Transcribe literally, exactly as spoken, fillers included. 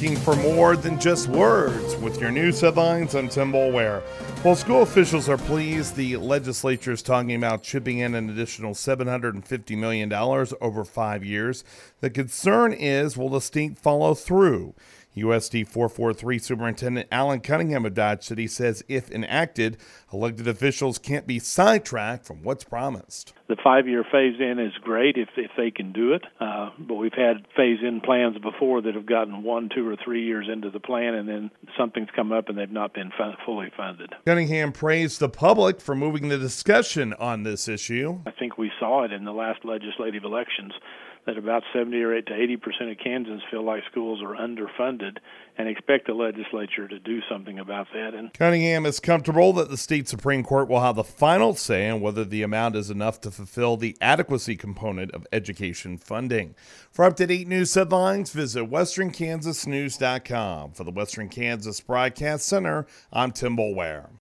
looking for more than just words. With your news headlines, I'm Tim Boulware. While school officials are pleased, the legislature is talking about chipping in an additional seven hundred fifty million dollars over five years. The concern is, will the state follow through? U S D four forty-three Superintendent Alan Cunningham of Dodge City says if enacted, elected officials can't be sidetracked from what's promised. The five-year phase-in is great if, if they can do it, uh, but we've had phase-in plans before that have gotten one, two, or three years into the plan, and then something's come up and they've not been fun- fully funded. Cunningham praised the public for moving the discussion on this issue. I think we saw it in the last legislative elections that about seventy or eight to eighty percent of Kansans feel like schools are underfunded and expect the legislature to do something about that. And Cunningham is comfortable that the state Supreme Court will have the final say on whether the amount is enough to fulfill the adequacy component of education funding. For up-to-date news headlines, visit western kansas news dot com. For the Western Kansas Broadcast Center, I'm Tim Boulware.